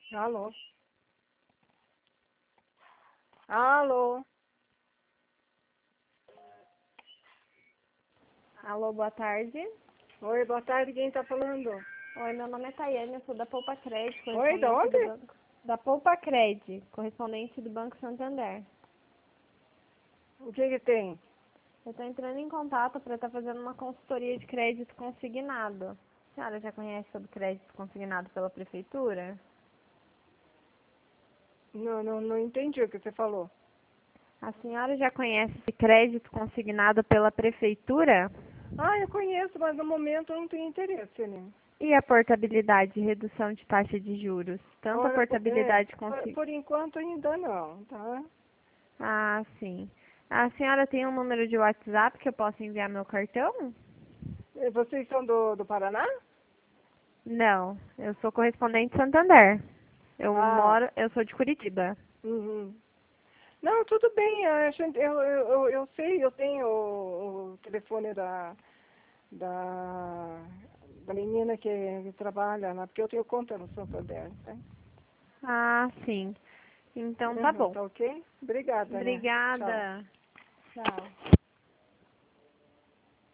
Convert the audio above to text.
Alô? Alô? Alô, boa tarde. Oi, boa tarde, quem tá falando? Oi, meu nome é Tayane, eu sou da Poupa Cred, Oi, da correspondente do onde? banco. Da Poupa Cred, correspondente do Banco Santander. O que que tem? Eu estou entrando em contato para estar fazendo uma consultoria de crédito consignado. A senhora já conhece sobre crédito consignado pela prefeitura? Não entendi o que você falou. A senhora já conhece esse crédito consignado pela prefeitura? Ah, eu conheço, mas no momento eu não tenho interesse, né? E a portabilidade e redução de taxa de juros? Tanto a Olha, portabilidade consignada. por enquanto ainda não, tá? Ah, sim. A senhora tem um número de WhatsApp que eu possa enviar meu cartão? E vocês são do Paraná? Não, eu sou correspondente de Santander. Ah, Eu sou de Curitiba. uhum. Não, tudo bem, eu sei, eu tenho o telefone da, da menina que trabalha lá, porque eu tenho conta no Santander, tá? Ah, sim. Então tá Uhum, bom. tá ok? Obrigada, né? Tchau. Obrigada. Tchau.